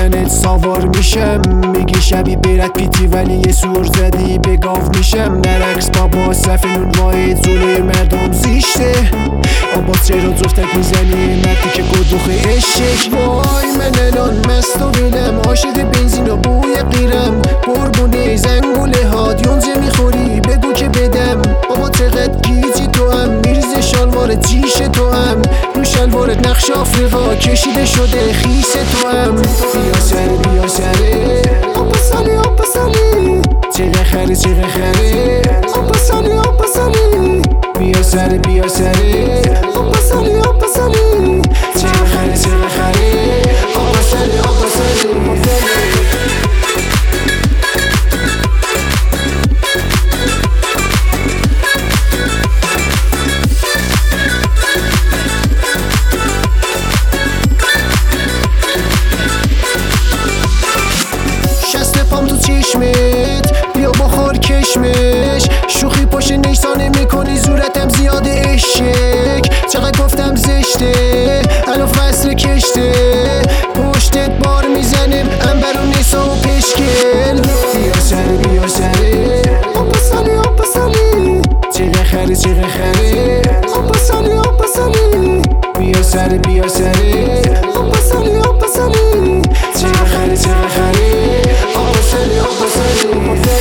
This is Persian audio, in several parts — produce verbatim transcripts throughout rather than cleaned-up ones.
بدنت سوار میشم، میگی شبی برد پیتی ولی یه سور زدی به گاو میشم. برعکس بابا صف نون واید جلوی مردم زیشته، آباز چرا جفتک میزنی مردی که گدوخ عشق. وای من الان مست و بیلم، عاشق بنزین و بوی قیرم، قربونه زنگوله هاد یونزه میخوری بگو که بدم. بابا چقدر گیجی تو هم، میرزه شالوار جیش تو هم، رو شلوارت نقش آفریقا کشیده شده خیس تو هم. بیا سر بیا سره آبا سالی آبا سالی، چقه خره چقه خره آبا سالی آبا سالی. بیا سر بیا سره آبا سالی آبا سالی، چقه خره چقه خره آبا سالی آبا سالی. چشمت بیا بخور کشمش، شوخی پشت نیسانه میکنی زورتم زیاد اشک. چقدر گفتم زشته الان فصل کشته، پشتت بار میزنم انبر و نیسا و پشکل. بیا سره بیا سره آبا سالی آبا سالی، چقه خره چقه خره آبا سالی آبا سالی. بیا سره بیا سره آبا سالی آبا سالی، چقه خره چقه خره آبا سالی آبا سالی.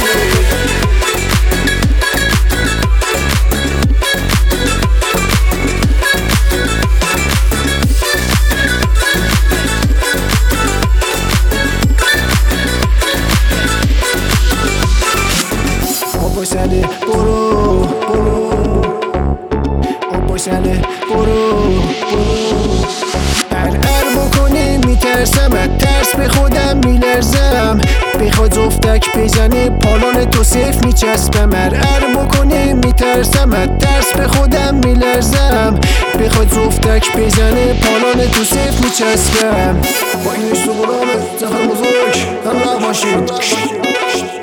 آبا سالی برو برو آبا سالی برو برو. هر هر بکنه میترسم، از ترس به خودم میلرزم، بخواد جفتک بزنه پالان تو صف میچسبم. هر هر بکنه میترسم، از ترس به خودم میلرزم، بخواد جفتک بزنه پالان تو صف میچسبم. با این اشتو برامه زفر بزرگ هم راه باشید.